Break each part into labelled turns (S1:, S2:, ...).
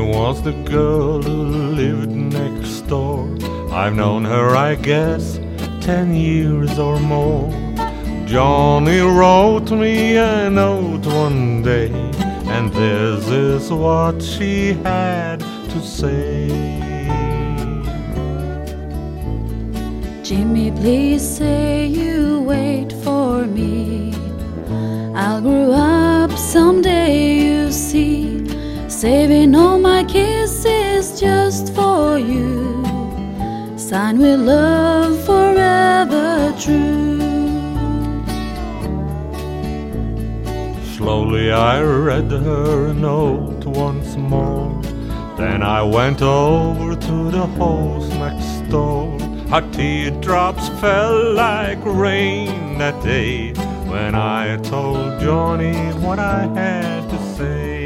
S1: was the girl who lived next door. I've known her, I guess, 10 years or more. Johnny wrote me a note one day, and this is what she had to say.
S2: Jimmy, please say you wait for me. I'll grow up someday, you see, saving all my kisses just for you. Signed with love forever true.
S1: Slowly I read her note once more. Then I went over to the house next door. Her teardrops fell like rain that day when I told Johnny what I had to say.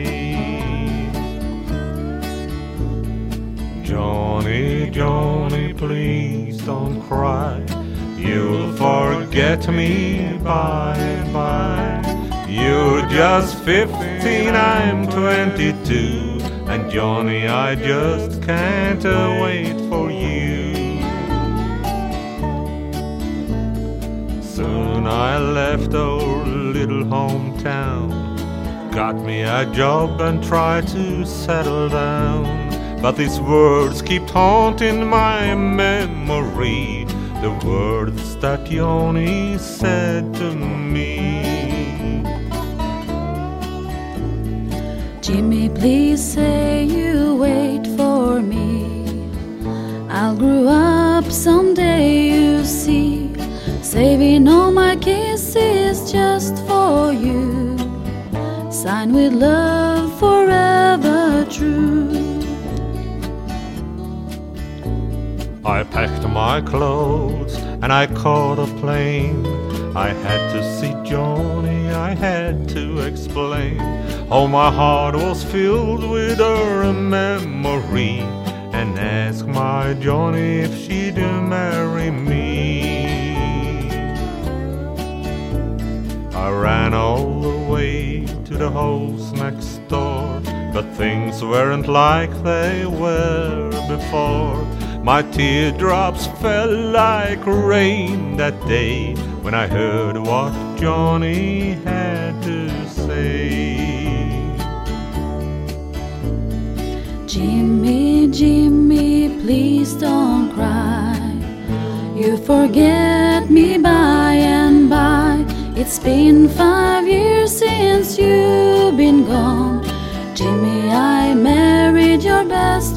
S1: Johnny, Johnny, please don't cry. You'll forget me by and by. You're just 15, I'm 22, and Johnny, I just can't wait for you. Soon I left our little hometown, got me a job and tried to settle down. But these words keep haunting my memory, the words that Johnny said to me.
S2: Jimmy, please say you wait for me. I'll grow up someday, you see, saving all my kisses just for you. Signed with love forever true.
S1: I packed my clothes and I caught a plane. I had to see Johnny, I had to explain. Oh, my heart was filled with her memory, and asked my Johnny if she'd marry me. I ran all the way to the house next door, but things weren't like they were before. My teardrops fell like rain that day when I heard what Johnny had to say.
S2: Jimmy, Jimmy, please don't cry. You forget me by and by. It's been 5 years since you've been gone. Jimmy, I married your best